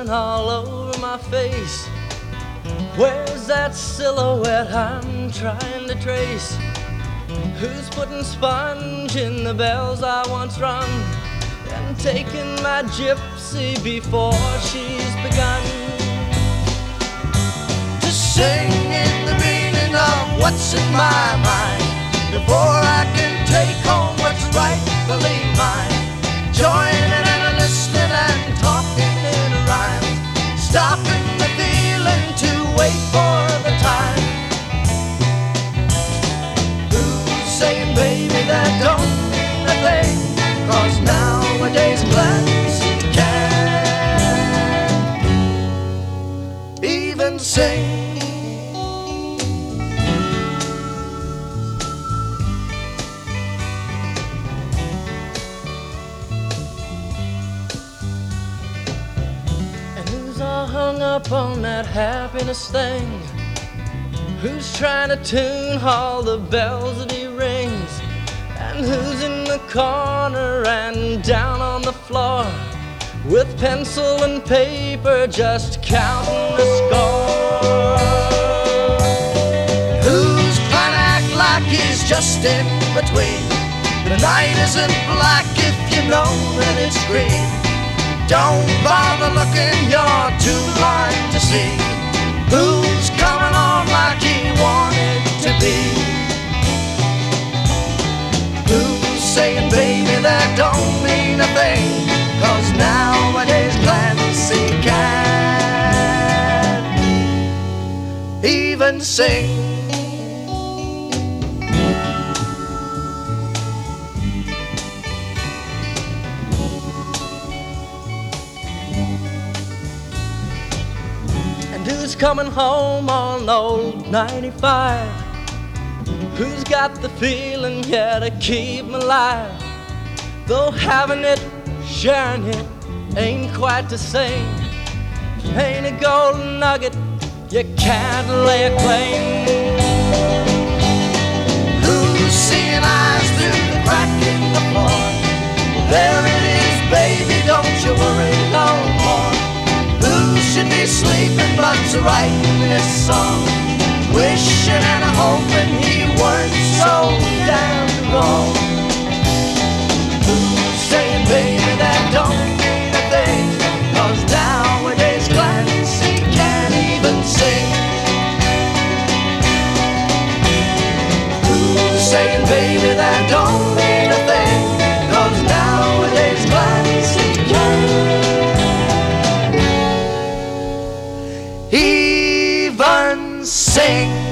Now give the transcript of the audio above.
peeling all over my face. Where's that silhouette I'm trying to trace? Who's putting sponge in the bells I once rung and taking my gypsy before she's begun to sing in the meaning of what's in my mind before I can take home what's rightfully mine? Joining and listening and talking in a rhyme, stopping the feeling to wait for the time. Who's saying, baby, that don't mean a thing? 'Cause nowadays plans can't even sing. Hung up on that happiness thing? Who's trying to tune all the bells that he rings? And who's in the corner and down on the floor with pencil and paper just counting the score? Who's trying to act like he's just in between? The night isn't black if you know that it's green. Don't bother looking, you're too blind to see who's coming on like he wanted to be. Who's saying, baby, that don't mean a thing? 'Cause nowadays Clancy can't even sing. Who's coming home on old 95? Who's got the feeling, yeah, to keep me alive? Though having it, sharing it, ain't quite the same. Ain't a golden nugget, you can't lay a claim. Who's seeing eyes through the crack in the floor? There it is, baby, don't you worry no more. Who should be sleeping but to writing this song, wishing and hoping he weren't so damn wrong? Who's saying, baby, that don't mean a thing? 'Cause nowadays Clancy can't even sing. Who's saying, baby, that don't mean a thing? 'Cause nowadays Clancy can't even sing.